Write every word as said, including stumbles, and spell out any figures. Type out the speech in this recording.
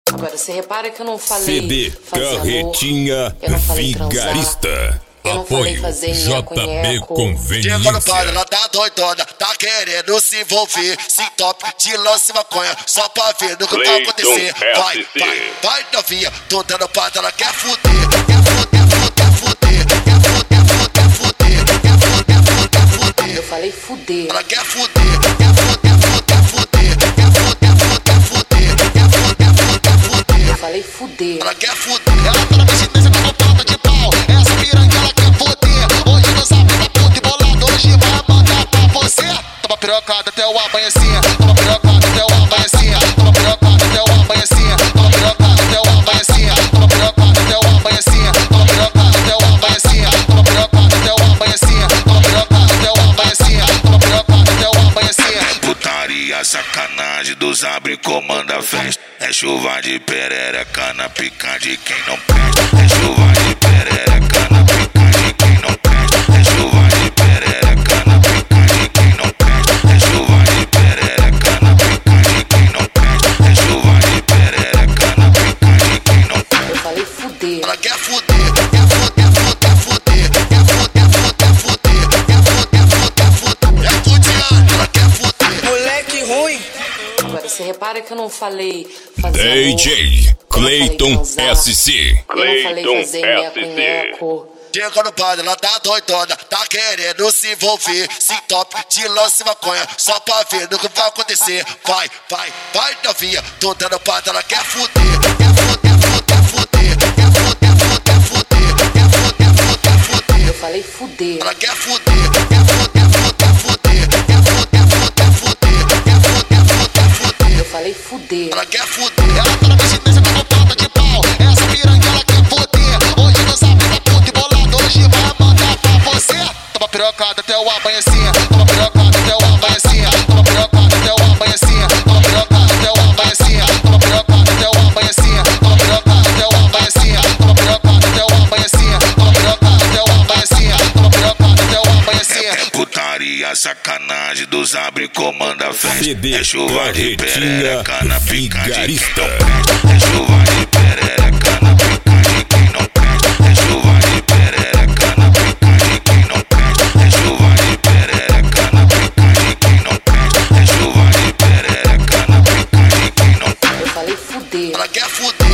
Agora você repara que eu não falei C D fazer Carretinha amor, eu não falei Vigarista. transar, eu não falei Apoio fazer J B nheco-nheco. Conveniência. Chega no bar, ela tá doidona, tá querendo se envolver. Se top de lance maconha, só pra ver no que vai acontecer. Vai, vai, vai novinha, tô dando paz, ela quer fuder. Quer fuder, fuder, fuder. Quer fuder, fuder, fuder. Quer fuder, fuder, fuder. Eu falei fuder. Ela quer fuder, quer fuder, fuder, fuder. Quer fuder, fuder, fuder. Quer fuder, fuder, fuder. Eu falei fuder. Ela quer fuder. Ela tá na mexidência com ponta de pau. Essa piranha ela quer fuder. Hoje no sabe da puta e bolado, hoje vai mandar pra você. Toma pirocada até o amanhecer. Toma pirocada até o amanhecer. Toma pirocada até o amanhecer. Toma pirocada até o amanhecer. Toma pirocada até o amanhecer. Toma pirocada até o amanhecer. Toma pirocada até o amanhecer. Toma pirocada até o amanhecer. Toma pirocada até o amanhecer. Putaria, sacanagem dos abre comanda festa. É chuva de perereca na pica de quem não presta. É chuva de perereca na pica de quem não presta. É chuva de perereca na pica de quem não presta. É chuva de perereca na pica de quem não presta. É chuva de perereca na pica de quem não presta. Eu falei fuder. Ela quer fuder, quer fuder, fuder, fuder. Quer fuder, fuder, fuder. Quer fuder, fuder, fuder. É fudiana, ela quer fuder. Moleque ruim. Agora você repara que eu não falei fazer D J amor, Clayton S C. eu não falei fazer nheco-nheco. Chega no bar, ela tá doidona, tá querendo se envolver. Se top de lance maconha, só pra ver no que vai acontecer. Vai, vai, vai novinha, tô dando paz, ela quer fuder. Quer fuder, fuder, fuder. Quer fuder, fuder, fuder. Quer fuder, fuder, fuder. Eu falei fuder. Ela quer fuder, quer fuder, fuder, fuder. Quer fuder, fuder, fuder. Quer fuder, fuder, fuder. Eu falei fuder. Ela quer fuder. Ela tá na mexidência com ponta de pau. Essa piranha ela quer fuder. Hoje no sabe da puta e bolado, hoje vai mandar pra você. Toma pirocada até o amanhecer. Toma pirocada até o amanhecer. Toma pirocada até o amanhecer. Toma pirocada até o amanhecer. Toma pirocada até o amanhecer. Toma pirocada até o amanhecer. Toma pirocada até o amanhecer. Toma pirocada até o amanhecer. Toma pirocada até o amanhecer. É putaria, sacanagem dos abre comanda festa. C D É chuva de perereca na pica de quem Vigarista. não presta. É chuva de perereca na pica de quem não presta. É chuva de perereca na pica de quem não presta. É chuva de perereca na pica de quem não presta. É chuva de perereca na pica de quem não presta. Eu falei fuder. Ela quer fuder.